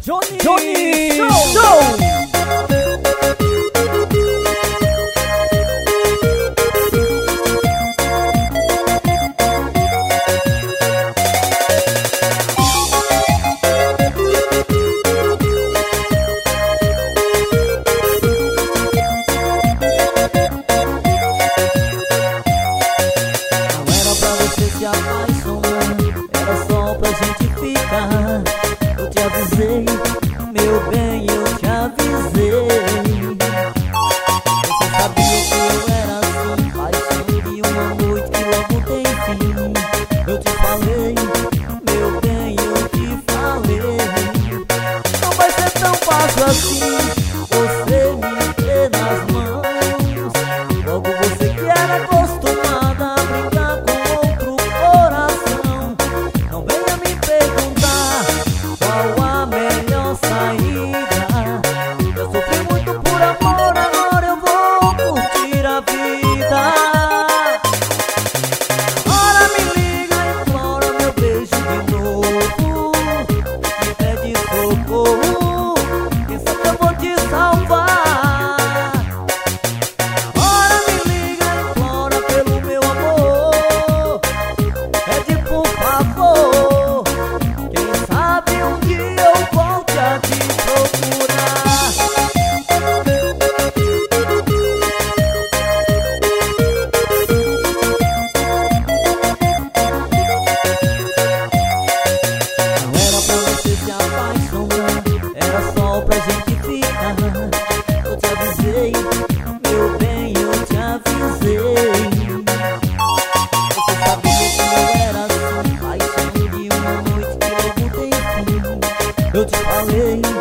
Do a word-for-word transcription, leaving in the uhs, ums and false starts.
Johnny, Johnny Show! Show! Se apaixonar, era só pra gente ficar. Eu te avisei, meu bem, eu te avisei. Você sabia que eu era assim, paixão de uma noite que logo tem fim. Eu te falei, meu bem, eu te falei. Não vai ser tão fácil assim, você me ter nas mãos. Logo você que era acostumada a brincar com pra gente ficar. Eu te avisei, meu bem, eu te avisei. Você sabia que eu era assim, paixão de uma noite que logo tem fim. Eu te falei.